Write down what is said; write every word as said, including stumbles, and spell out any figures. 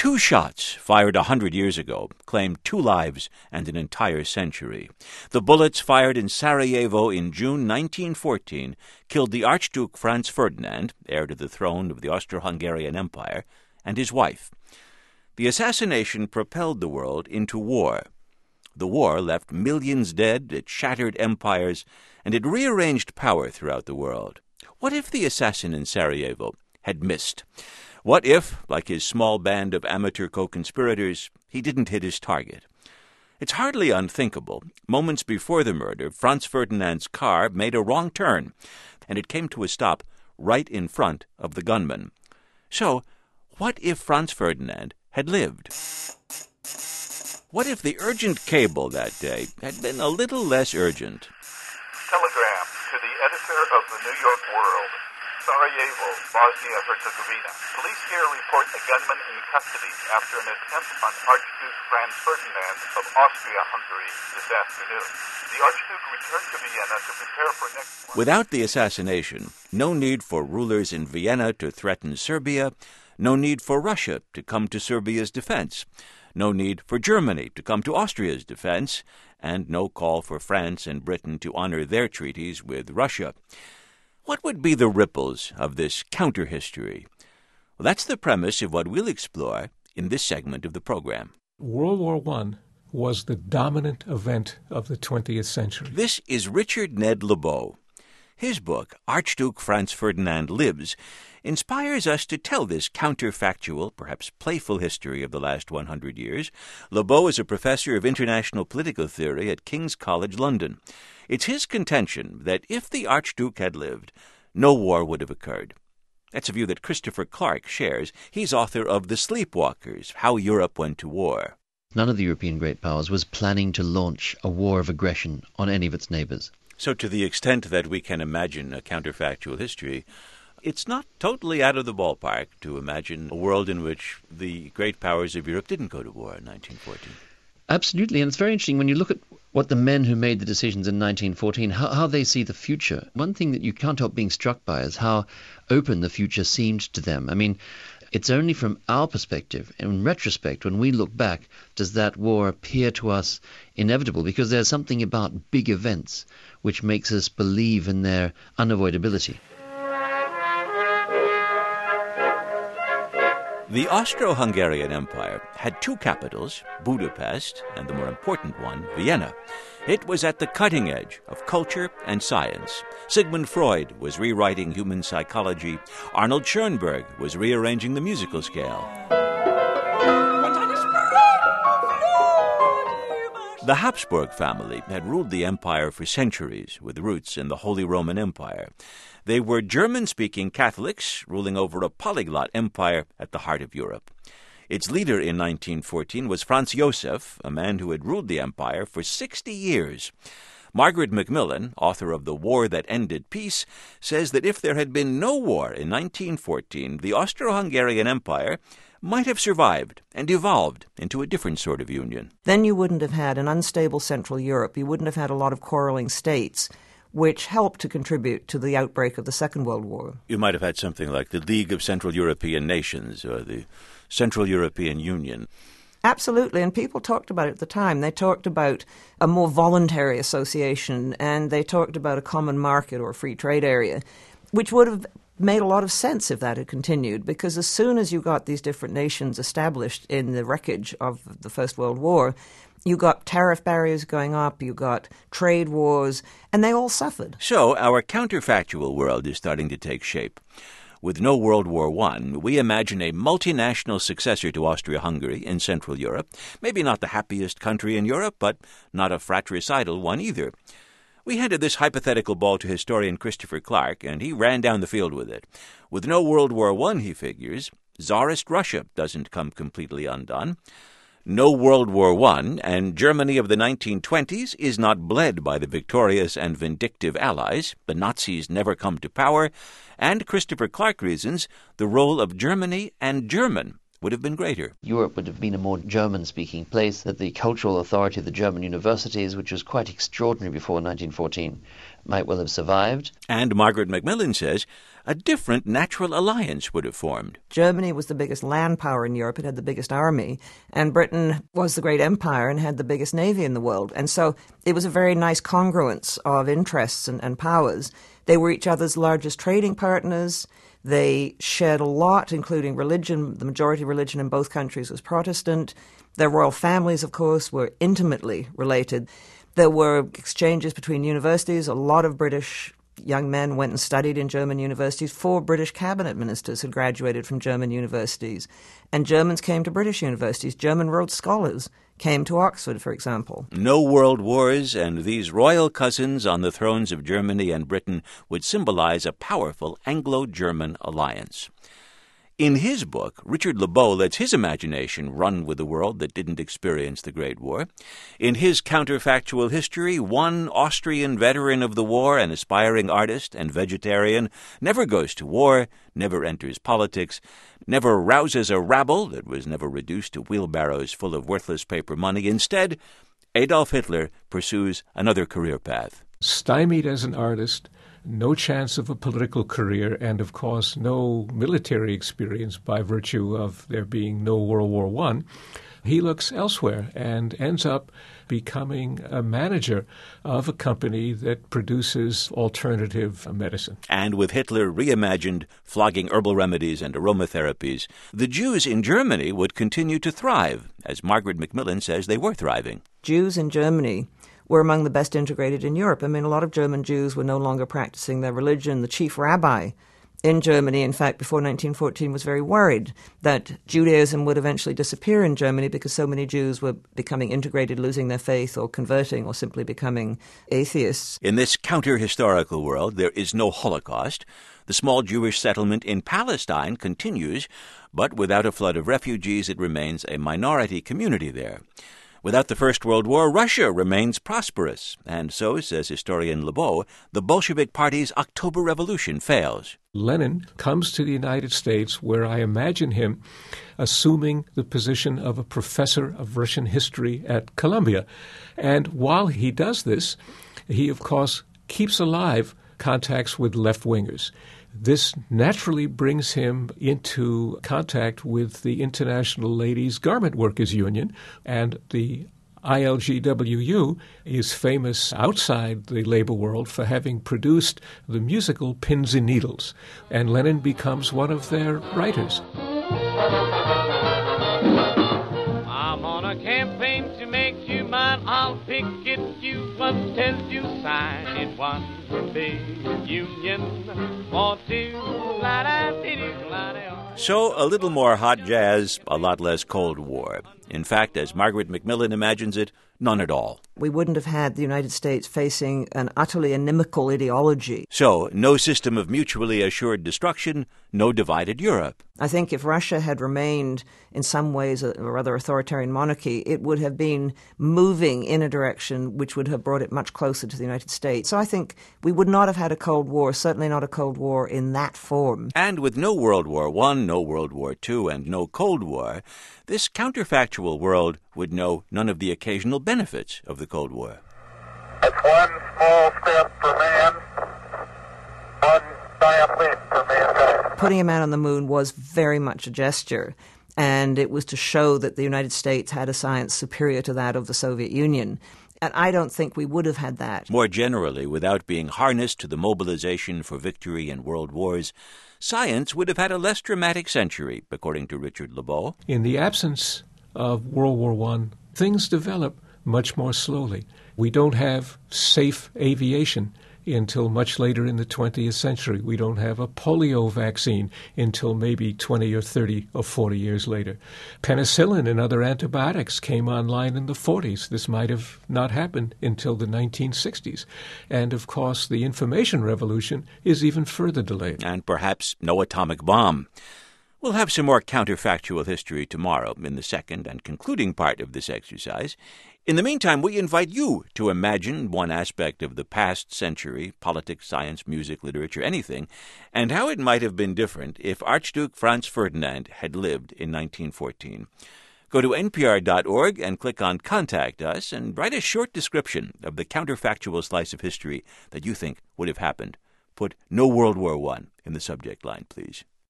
Two shots fired a hundred years ago claimed two lives and an entire century. The bullets fired in Sarajevo in June nineteen fourteen killed the Archduke Franz Ferdinand, heir to the throne of the Austro-Hungarian Empire, and his wife. The assassination propelled the world into war. The war left millions dead, it shattered empires, and it rearranged power throughout the world. What if the assassin in Sarajevo had missed? What if, like his small band of amateur co-conspirators, he didn't hit his target? It's hardly unthinkable. Moments before the murder, Franz Ferdinand's car made a wrong turn, and it came to a stop right in front of the gunman. So, what if Franz Ferdinand had lived? What if the urgent cable that day had been a little less urgent? Telegram to the editor of the New York World. Sarajevo, Bosnia-Herzegovina. Police here report a gunman in custody after an attempt on Archduke Franz Ferdinand of Austria-Hungary this afternoon. The Archduke returned to Vienna to prepare for next month. Without the assassination, no need for rulers in Vienna to threaten Serbia, no need for Russia to come to Serbia's defense, no need for Germany to come to Austria's defense, and no call for France and Britain to honor their treaties with Russia. What would be the ripples of this counter-history? Well, that's the premise of what we'll explore in this segment of the program. World War One was the dominant event of the twentieth century. This is Richard Ned Lebow. His book, Archduke Franz Ferdinand Lives, inspires us to tell this counterfactual, perhaps playful history of the last one hundred years. Lebow is a professor of international political theory at King's College London. It's his contention that if the Archduke had lived, no war would have occurred. That's a view that Christopher Clark shares. He's author of The Sleepwalkers, How Europe Went to War. None of the European great powers was planning to launch a war of aggression on any of its neighbors. So to the extent that we can imagine a counterfactual history, it's not totally out of the ballpark to imagine a world in which the great powers of Europe didn't go to war in nineteen fourteen. Absolutely, and it's very interesting when you look at what the men who made the decisions in nineteen fourteen, how, how they see the future. One thing that you can't help being struck by is how open the future seemed to them. I mean, it's only from our perspective, in retrospect, when we look back, does that war appear to us inevitable, because there's something about big events which makes us believe in their unavoidability. The Austro-Hungarian Empire had two capitals, Budapest and the more important one, Vienna. It was at the cutting edge of culture and science. Sigmund Freud was rewriting human psychology. Arnold Schoenberg was rearranging the musical scale. The Habsburg family had ruled the empire for centuries, with roots in the Holy Roman Empire. They were German-speaking Catholics ruling over a polyglot empire at the heart of Europe. Its leader in nineteen fourteen was Franz Joseph, a man who had ruled the empire for sixty years. Margaret Macmillan, author of The War That Ended Peace, says that if there had been no war in nineteen fourteen, the Austro-Hungarian Empire might have survived and evolved into a different sort of union. Then you wouldn't have had an unstable Central Europe. You wouldn't have had a lot of quarreling states, which helped to contribute to the outbreak of the Second World War. You might have had something like the League of Central European Nations or the Central European Union. Absolutely, and people talked about it at the time. They talked about a more voluntary association, and they talked about a common market or free trade area, which would have made a lot of sense if that had continued, because as soon as you got these different nations established in the wreckage of the First World War, you got tariff barriers going up, you got trade wars, and they all suffered. So our counterfactual world is starting to take shape. With no World War One, we imagine a multinational successor to Austria-Hungary in Central Europe. Maybe not the happiest country in Europe, but not a fratricidal one either. We handed this hypothetical ball to historian Christopher Clark, and he ran down the field with it. With no World War One, he figures, Tsarist Russia doesn't come completely undone. No World War One, and Germany of the nineteen twenties is not bled by the victorious and vindictive Allies. The Nazis never come to power, and Christopher Clark reasons the role of Germany and German would have been greater. Europe would have been a more German-speaking place, that the cultural authority of the German universities, which was quite extraordinary before nineteen fourteen, might well have survived. And Margaret Macmillan says a different natural alliance would have formed. Germany was the biggest land power in Europe. It had the biggest army. And Britain was the great empire and had the biggest navy in the world. And so it was a very nice congruence of interests and, and powers. They were each other's largest trading partners. They shared a lot, including religion. The majority religion in both countries was Protestant. Their royal families, of course, were intimately related. There were exchanges between universities. A lot of British young men went and studied in German universities. Four British cabinet ministers had graduated from German universities. And Germans came to British universities. German Rhodes Scholars came to Oxford, for example. No world wars, and these royal cousins on the thrones of Germany and Britain would symbolize a powerful Anglo-German alliance. In his book, Richard Lebeau lets his imagination run with a world that didn't experience the Great War. In his counterfactual history, one Austrian veteran of the war, an aspiring artist and vegetarian, never goes to war, never enters politics, never rouses a rabble that was never reduced to wheelbarrows full of worthless paper money. Instead, Adolf Hitler pursues another career path. Stymied as an artist, no chance of a political career, and of course no military experience by virtue of there being no World War One, he looks elsewhere and ends up becoming a manager of a company that produces alternative medicine. And with Hitler reimagined, flogging herbal remedies and aromatherapies, the Jews in Germany would continue to thrive. As Margaret Macmillan says, they were thriving. Jews in Germany were among the best integrated in Europe. I mean, a lot of German Jews were no longer practicing their religion. The chief rabbi in Germany, in fact, before nineteen fourteen, was very worried that Judaism would eventually disappear in Germany because so many Jews were becoming integrated, losing their faith or converting or simply becoming atheists. In this counter-historical world, there is no Holocaust. The small Jewish settlement in Palestine continues, but without a flood of refugees, it remains a minority community there. Without the First World War, Russia remains prosperous, and so, says historian Lebeau, the Bolshevik Party's October Revolution fails. Lenin comes to the United States, where I imagine him assuming the position of a professor of Russian history at Columbia. And while he does this, he, of course, keeps alive contacts with left-wingers. This naturally brings him into contact with the International Ladies Garment Workers Union, and the I L G W U is famous outside the labor world for having produced the musical Pins and Needles, and Lenin becomes one of their writers. I'm on a campaign to make you mine. I'll picket you until you sign it. One big union for two. So a little more hot jazz, a lot less Cold War. In fact, as Margaret Macmillan imagines it, none at all. We wouldn't have had the United States facing an utterly inimical ideology. So, no system of mutually assured destruction, no divided Europe. I think if Russia had remained in some ways a rather authoritarian monarchy, it would have been moving in a direction which would have brought it much closer to the United States. So I think we would not have had a Cold War, certainly not a Cold War in that form. And with no World War One, no World War Two, and no Cold War, this counterfactual world would know none of the occasional benefits of the Cold War. It's one small step for man, one giant leap for mankind. Putting a man on the moon was very much a gesture, and it was to show that the United States had a science superior to that of the Soviet Union. And I don't think we would have had that. More generally, without being harnessed to the mobilization for victory in world wars, science would have had a less dramatic century, according to Richard Lebeau. In the absence of World War One, things develop much more slowly. We don't have safe aviation until much later in the twentieth century. We don't have a polio vaccine until maybe twenty or thirty or forty years later. Penicillin and other antibiotics came online in the forties. This might have not happened until the nineteen sixties. And, of course, the information revolution is even further delayed. And perhaps no atomic bomb. We'll have some more counterfactual history tomorrow in the second and concluding part of this exercise. In the meantime, we invite you to imagine one aspect of the past century, politics, science, music, literature, anything, and how it might have been different if Archduke Franz Ferdinand had lived in nineteen fourteen. Go to N P R dot org and click on Contact Us and write a short description of the counterfactual slice of history that you think would have happened. Put no World War One in the subject line, please.